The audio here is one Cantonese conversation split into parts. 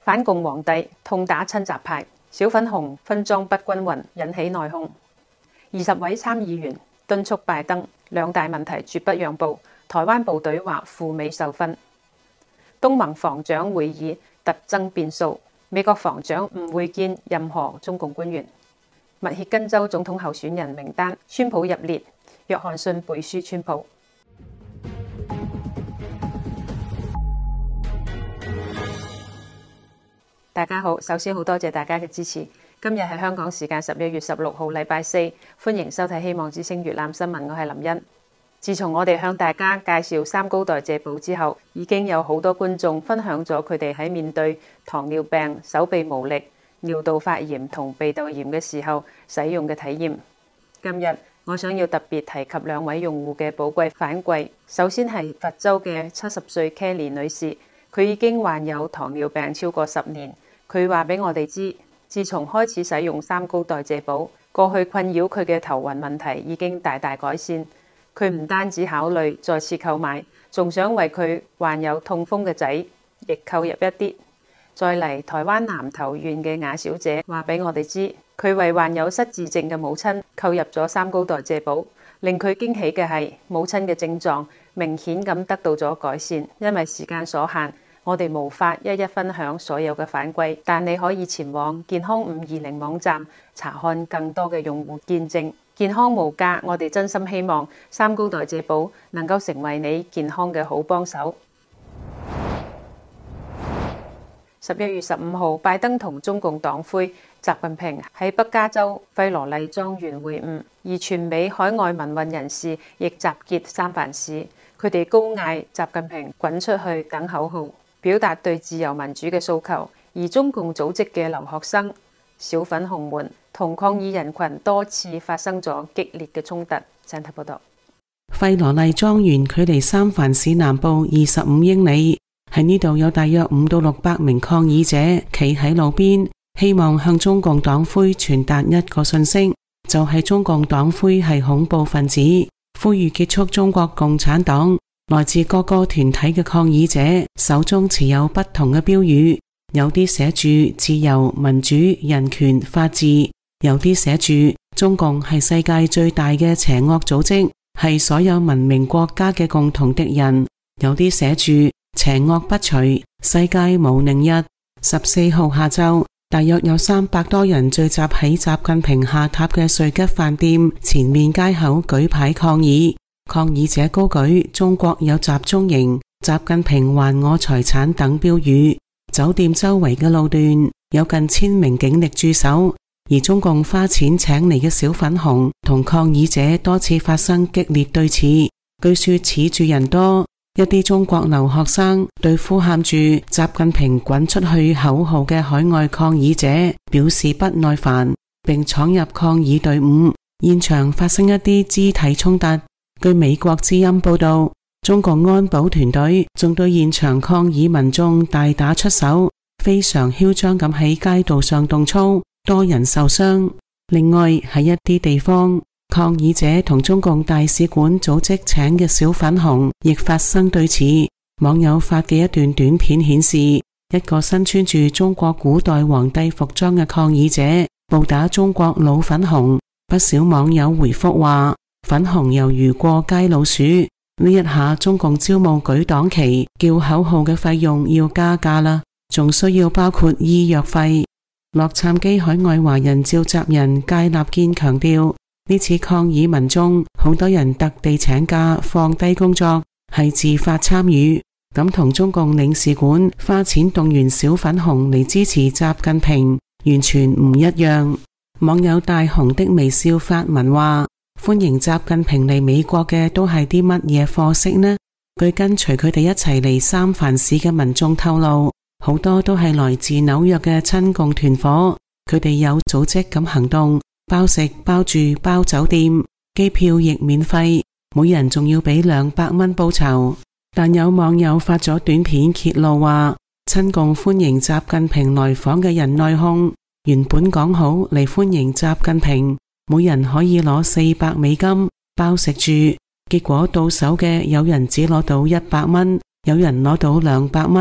反共皇帝痛打親習派，小粉紅分贓不均勻，引起內訌。20位參議員敦促拜登兩大問題絕不讓步，台灣部隊或赴美受訓。東盟防長會議突增變數，美國防長唔會見任何中共官員。密歇根州總統候選人名單，川普入列，約翰遜背書川普。大家好，首先好多謝大家嘅支持。今日係香港時間11月16號，禮拜四，歡迎收睇希望之聲粵覽新聞，我係林茵。自從我哋向大家介紹三高代謝寶之後，已經有好多觀眾分享咗佢哋喺面對糖尿病、手臂無力、尿道發炎同鼻竇炎嘅時候使用嘅體驗。今日我想要特別提及兩位用戶嘅寶貴反饋。首先係佛州嘅70歲 Kelly 女士，佢已經患有糖尿病超過10年。佢話俾我哋知，自從開始使用三高代謝寶，過去困擾佢嘅頭暈問題已經大大改善。佢唔單止考慮再次購買，仲想為佢患有痛風嘅仔亦購入一啲。再嚟，台灣南投縣嘅雅小姐話俾我哋知，佢為患有失智症嘅母親購入咗三高代謝寶。令佢驚喜嘅係，母親嘅症狀明顯咁得到咗改善。因為時間所限，我哋無法一一分享所有嘅反饋，但你可以前往健康520網站查看更多嘅用戶見證。健康無價，我哋真心希望三高代謝寶能夠成為你健康嘅好幫手。11月15號，拜登同中共黨魁習近平喺北加州費羅麗莊園會晤，而全美海外民運人士亦集結三藩市，佢哋高嗌習近平滾出去等口號，表達對自由民主嘅訴求。而中共組織嘅留學生、小粉紅們同抗議人群多次發生咗激烈嘅衝突。請睇報道。 費羅麗莊園距離三藩市南部25英里，喺呢度有大約5到600名抗議者企喺路邊，希望向中共黨魁傳達一個訊息，就係中共黨魁係恐怖分子，呼籲結束中國共產黨。來自各個團體嘅抗議者手中持有不同嘅標語，有啲寫住自由、民主、人權、法治，有啲寫住中共係世界最大嘅邪惡組織，係所有文明國家嘅共同敵人，有啲寫住邪惡不除，世界無寧日。14號下晝，大約有300多人聚集喺習近平下榻嘅瑞吉飯店前面街口舉牌抗議。抗議者高舉中國有集中營、習近平還我財產等標語。酒店周圍嘅路段有近1000名警力駐守，而中共花錢請嚟嘅小粉紅同抗議者多次發生激烈對峙，據說恃住人多，一啲中國留學生對呼喊住習近平滾出去口號嘅海外抗議者表示不耐煩，並闖入抗議隊伍，現場發生一啲肢體衝突。據美國之音報道，中共安保團隊仲對現場抗議民眾大打出手，非常囂張咁喺街道上動粗，多人受傷。另外喺一啲地方，抗議者同中共大使館組織請嘅小粉紅亦發生對峙。網友發嘅一段短片顯示，一個身穿住中國古代皇帝服裝嘅抗議者暴打中國老粉紅，不少網友回覆話，粉紅猶如過街老鼠，呢一下中共招募舉黨旗、叫口號嘅費用要加價啦，仲需要包括醫藥費。洛杉磯海外華人召集人戒立堅強調，呢次抗議民眾好多人特地請假放低工作，係自發參與，咁同中共領事館花錢動員小粉紅嚟支持習近平完全唔一樣。網友大雄的微笑發文話，歡迎習近平嚟美國嘅都係啲乜嘢貨色呢？據跟隨佢哋一齊嚟三藩市嘅民眾透露，好多都係來自紐約嘅親共團伙，佢哋有組織咁行動，包食包住包酒店，機票亦免費，每人仲要俾200蚊報酬。但有網友發咗短片揭露話，親共歡迎習近平來訪嘅人內訌，原本講好嚟歡迎習近平，每人可以攞400美金包食住，結果到手嘅有人只攞到100蚊，有人攞到200蚊，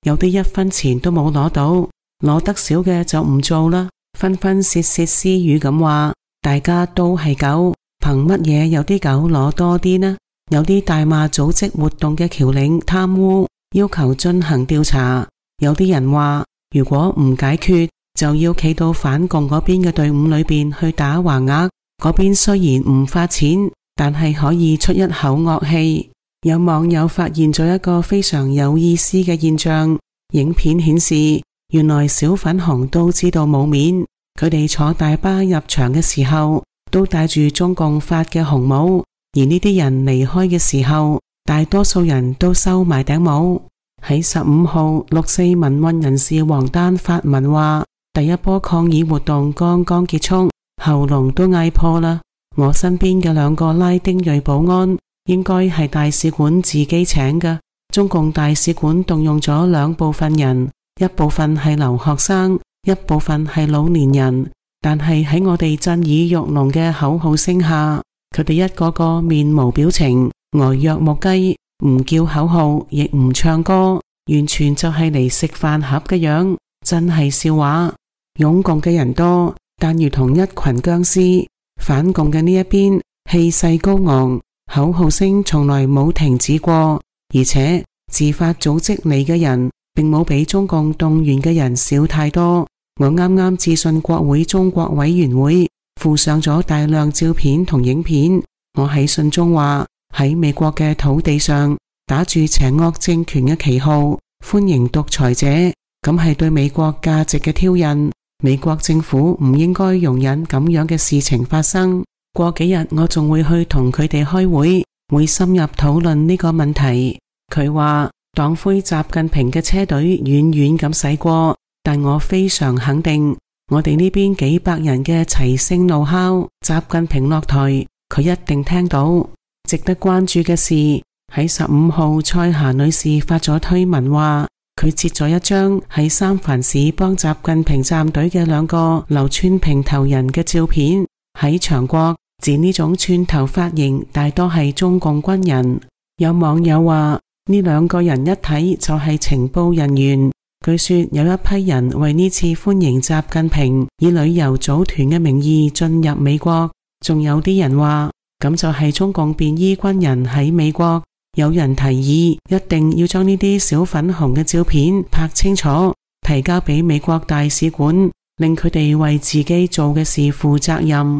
有啲一分錢都冇攞到，攞得少嘅就唔做啦，紛紛竊竊私語咁話，大家都係狗，憑乜嘢有啲狗攞多啲呢？有啲大罵組織活動嘅僑領貪污，要求進行調查。有啲人話，如果唔解決，就要企到反共嗰邊嘅隊伍裏邊去打橫額。嗰邊雖然唔發錢，但係可以出一口惡氣。有網友發現咗一個非常有意思嘅現象，影片顯示，原來小粉紅都知道冇面，佢哋坐大巴入場嘅時候，都戴住中共發嘅紅帽。而呢啲人離開嘅時候，大多數人都收埋頂帽。喺15號，六四民運人士王丹發文話，第一波抗議活動剛剛結束，喉嚨都嗌破啦。我身邊嘅2個拉丁裔保安應該係大使館自己請嘅。中共大使館動用咗2部分人，一部分係留學生，一部分係老年人。但係喺我哋震耳欲聾嘅口號聲下，佢哋一個個面無表情，呆若木雞，唔叫口號，亦唔唱歌，完全就係嚟食飯盒嘅樣，真係笑話。擁共嘅人多，但如同一群僵屍。反共嘅呢一邊氣勢高昂，口號聲從來冇停止過，而且自發組織嚟嘅人並冇比中共動員嘅人少太多。我啱啱致信國會中國委員會，附上咗大量照片同影片。我喺信中話，喺美國嘅土地上打住邪惡政權嘅旗號，歡迎獨裁者，咁係對美國價值嘅挑釁。美國政府唔應該容忍咁樣嘅事情發生。過幾日我仲會去同佢哋開會，會深入討論呢個問題。佢話黨魁習近平嘅車隊遠遠咁駛過，但我非常肯定，我哋呢邊幾百人嘅齊聲怒吼，習近平落台，佢一定聽到。值得關注嘅是，喺15號，蔡霞女士發咗推文話，佢截咗一張喺三藩市幫習近平站隊嘅2個留串平頭人嘅照片。喺長國，剪呢種串頭髮型大多係中共軍人。有網友話，呢2個人一睇就係情報人員。據說有一批人為呢次歡迎習近平，以旅遊組團嘅名義進入美國。仲有啲人話，咁就係中共便衣軍人喺美國。有人提議一定要將呢啲小粉紅嘅照片拍清楚，提交俾美國大使館，令佢哋為自己做嘅事負責任。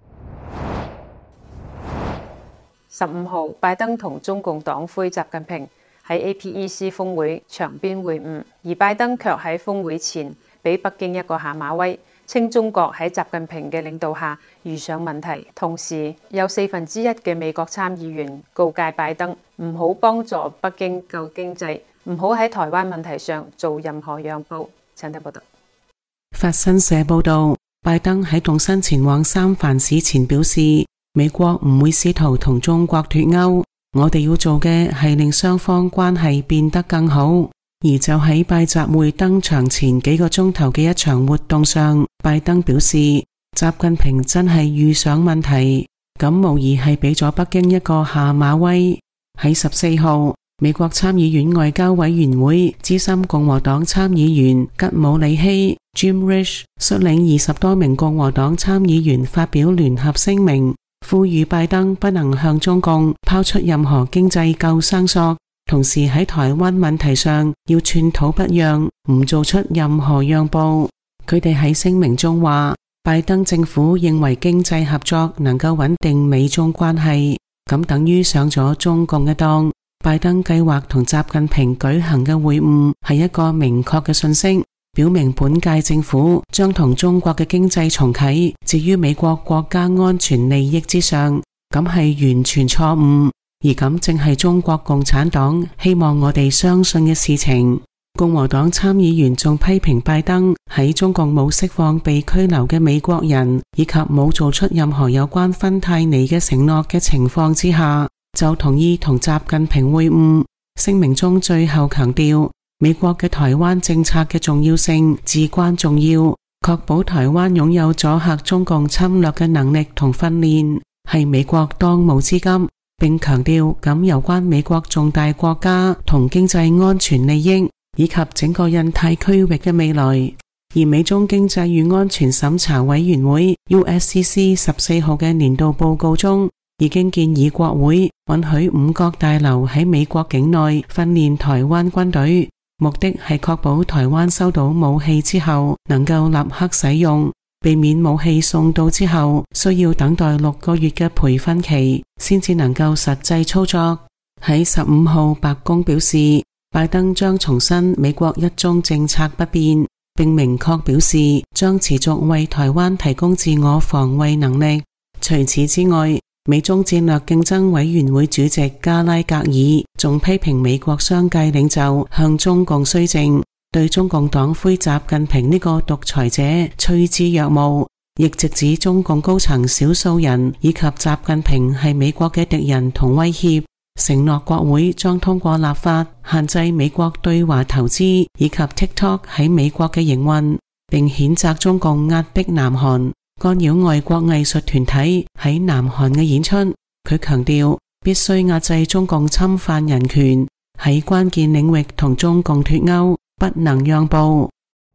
15號，拜登同中共黨魁習近平喺 APEC 峰會場邊會晤，而拜登卻喺峰會前俾北京一個下馬威，稱中國喺習近平嘅領導下遇上問題。同時有1/4嘅美國參議員告誡拜登唔好幫助北京救經濟，唔好喺台灣問題上做任何讓步。請睇報道。 法新社報道，拜登喺動身前往三藩市前表示，美國唔會試圖同中國脫鈎，我哋要做嘅係令雙方關係變得更好。而就喺拜習會登場前幾個鐘頭嘅一場活動上，拜登表示，習近平真係遇上問題，咁無疑係俾咗北京一個下馬威。喺14號，美國參議院外交委員會資深共和黨參議員吉姆里希 Jim Risch 率領20多名共和黨參議員發表聯合聲明，呼籲拜登不能向中共拋出任何經濟救生索，同時喺台灣問題上要寸土不讓，唔做出任何讓步。佢哋喺聲明中話，拜登政府認為經濟合作能夠穩定美中關係，咁等於上咗中共嘅當。拜登計劃同習近平舉行嘅會晤係一個明確嘅訊息，表明本屆政府將同中國嘅經濟重啟置於美國國家安全利益之上，咁係完全錯誤。而咁正係中國共產黨希望我哋相信嘅事情。共和黨參議員仲批評拜登喺中共冇釋放被拘留嘅美國人，以及冇做出任何有關芬太尼嘅承諾嘅情況之下，就同意同習近平會晤。聲明中最後強調，美國嘅台灣政策嘅重要性至關重要，確保台灣擁有阻嚇中共侵略嘅能力同訓練，係美國當務之急。並強調咁有關美國重大國家同經濟安全利益， 以及整個印太區域嘅未來。而美中經濟與安全審查委員會 USCC 14號嘅年度報告中，已經建議國會允許五角大樓喺美國境內訓練台灣軍隊，目的係確保台灣收到武器之後能夠立刻使用，避免武器送到之後需要等待6個月嘅培訓期先至能夠實際操作。喺15號，白宮表示，拜登將重申美國一中政策不變，並明確表示將持續為台灣提供自我防衛能力。除此之外，美中戰略競爭委員會主席加拉格爾仲批評美國商界領袖向中共綏靖，對中共黨魁習近平呢個獨裁者趨之若鶩，亦直指中共高層少數人以及習近平係美國嘅敵人同威脅，承諾國會將通過立法限制美國對華投資以及 TikTok 喺美國嘅營運，並譴責中共壓迫南韓，干擾外國藝術團體喺南韓嘅演出。佢強調必須壓制中共侵犯人權，喺關鍵領域同中共脫鈎，不能讓步。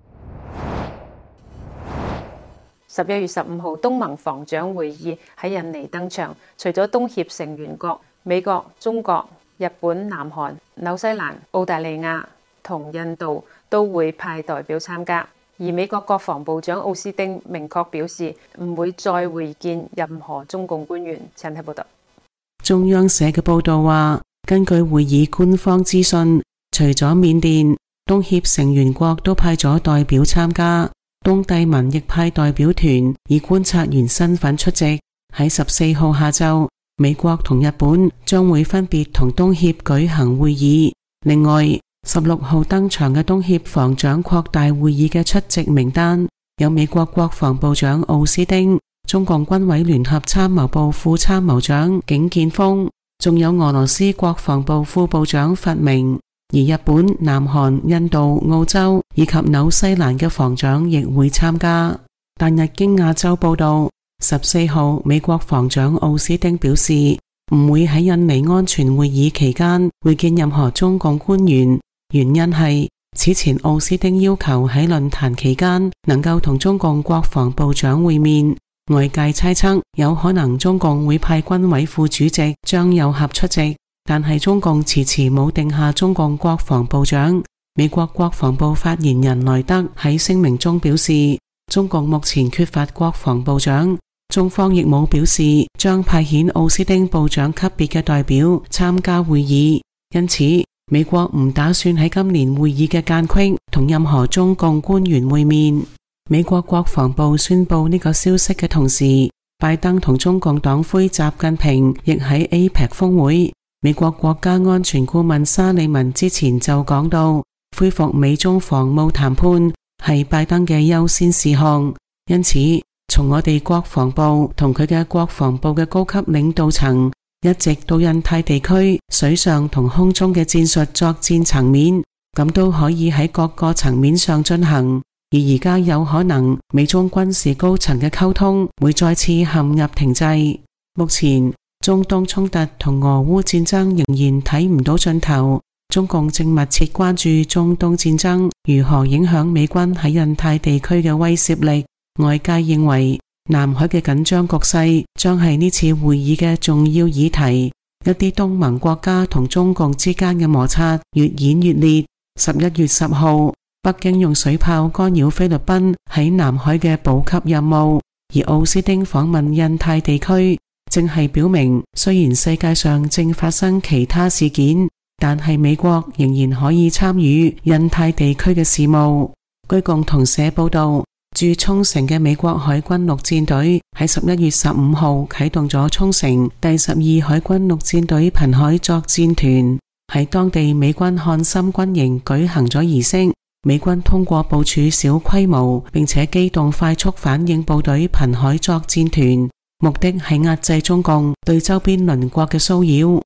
11月15號，東盟防長會議喺印尼登場，除咗東協成員國美國、中國、日本、南韓、紐西蘭、澳大利亞同印度都會派代表參加，而美國國防部長奧斯汀明確表示唔會再會見任何中共官員。請睇報道。 中央社嘅報道話，根據會議官方資訊，除咗緬甸，東協成員國都派咗代表參加，東帝汶亦派代表團以觀察員身份出席。喺14號下晝，美國同日本將會分別同東協舉行會議。另外，16號登場嘅東協防長擴大會議嘅出席名單有美國國防部長奧斯汀、中共軍委聯合參謀部副參謀長景建峰，仲有俄羅斯國防部副部長弗明。而日本、南韓、印度、澳洲以及紐西蘭嘅防長亦會參加。但日經亞洲報道，14號美國防長奧斯汀表示唔會喺印尼安全會議期間會見任何中共官員，原因係此前奧斯汀要求喺論壇期間能夠同中共國防部長會面。外界猜測有可能中共會派軍委副主席張又俠出席，但係中共遲遲冇定下中共國防部長。美國國防部發言人萊德喺聲明中表示，中共目前缺乏國防部長，中方亦冇表示將派遣奧斯汀部長級別嘅代表參加會議，因此美國唔打算喺今年會議嘅間隙同任何中共官員會面。美國國防部宣布呢個消息嘅同時，拜登同中共黨魁習近平亦喺 APEC 峰會。美國國家安全顧問沙利文之前就講到，恢復美中防務談判係拜登嘅優先事項，因此從我哋國防部同佢嘅國防部嘅高級領導層，一直到印太地區水上同空中嘅戰術作戰層面，咁都可以喺各個層面上進行。而而家有可能美中軍事高層嘅溝通會再次陷入停滯。目前中東衝突同俄烏戰爭仍然睇唔到盡頭，中共正密切關注中東戰爭如何影響美軍喺印太地區嘅威懾力。外界認為南海嘅緊張局勢將係呢次會議嘅重要議題，一啲東盟國家同中共之間嘅摩擦越演越烈。11月10號，北京用水炮干擾菲律賓喺南海嘅補給任務，而奧斯汀訪問印太地區，正係表明雖然世界上正發生其他事件，但係美國仍然可以參與印太地區嘅事務。據共同社報道，駐沖繩嘅美國海軍陸戰隊喺11月15號啟動咗沖繩第12海軍陸戰隊瀕海作戰團，喺當地美軍漢森軍營舉行咗儀式。美軍通過部署小規模並且機動快速反應部隊瀕海作戰團，目的係壓制中共對周邊鄰國嘅騷擾。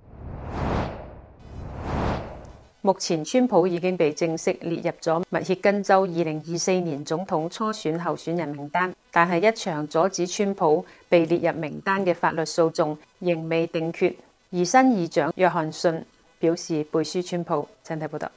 目前川普已經被正式列入咗密歇根州2024年總統初選候選人名單，但係一場阻止川普被列入名單嘅法律訴訟仍未定決，而新議長約翰遜表示背書川普。請睇報道。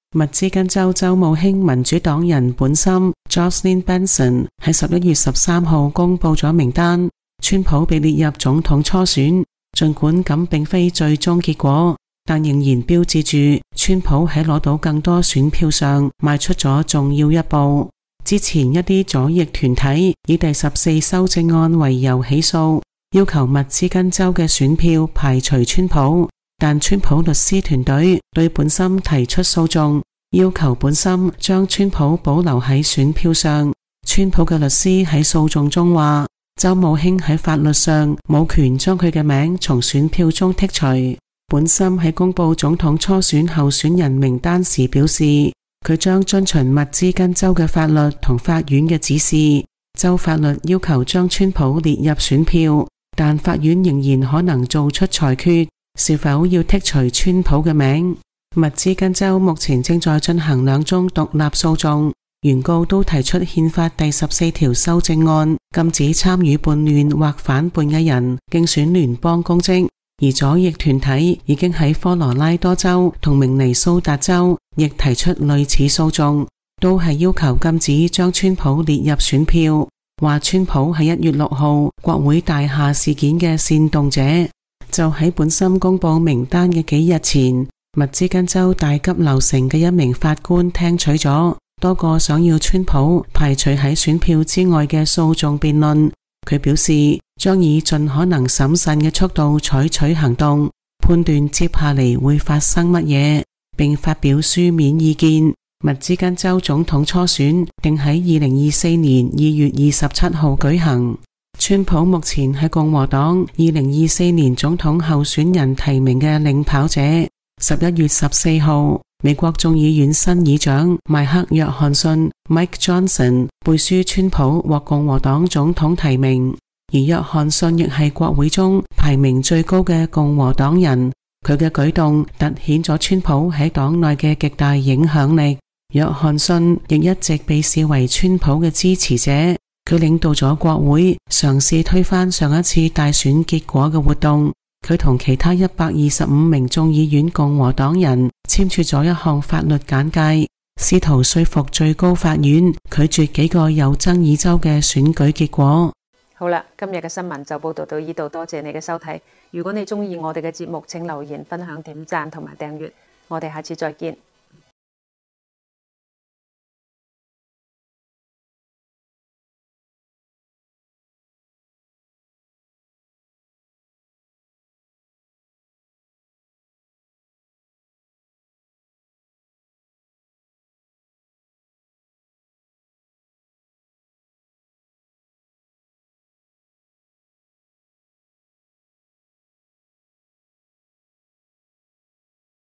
密芝根州州務卿民主黨人本森 Jocelyn Benson 喺11月13號公布咗名單，川普被列入總統初選。儘管咁並非最終結果，但仍然標誌住川普喺攞到更多選票上邁出咗重要一步。之前一啲左翼團體以第14修正案為由起訴，要求密芝根州嘅選票排除川普，但川普律師團隊對本森提出訴訟，要求本森將川普保留喺選票上。川普嘅律師喺訴訟中話，州務卿喺法律上冇權將佢嘅名從選票中剔除。本森喺公布總統初選候選人名單時表示，佢將遵循密芝根州嘅法律同法院嘅指示。州法律要求將川普列入選票，但法院仍然可能做出裁決，是否要剔除川普嘅名。密芝根州目前正在進行2宗獨立訴訟，原告都提出憲法第14條修正案，禁止參與叛亂或反叛嘅人競選聯邦公職。而左翼團體已經喺科羅拉多州同明尼蘇達州亦提出類似訴訟，都係要求禁止將川普列入選票，話川普係1月6號國會大廈事件嘅煽動者。就喺本森公布名單嘅幾日前，密芝根州大急流城嘅一名法官聽取咗多個想要川普排除喺選票之外嘅訴訟辯論。佢表示將以盡可能審慎嘅速度採取行動，判斷接下嚟會發生乜嘢，並發表書面意見。密芝根州總統初選定喺2024年2月27號舉行。川普目前係共和黨2024年總統候選人提名嘅領跑者。11月14號，美國眾議院新議長邁克約翰遜 Mike Johnson 背書川普獲共和黨總統提名，而約翰遜亦係國會中排名最高嘅共和黨人。佢嘅舉動凸顯咗川普喺黨內嘅極大影響力。約翰遜亦一直被視為川普嘅支持者，佢領導咗國會嘗試推翻上一次大選結果嘅活動。佢同其他125名眾議院共和黨人簽署咗一項法律簡介，試圖說服最高法院拒絕幾個有爭議州嘅選舉結果。 好啦，今日嘅新聞就報道到呢度，多謝你嘅收睇。如果你鍾意我哋嘅節目，請留言、分享、點讚同埋訂閱。我哋下次再見。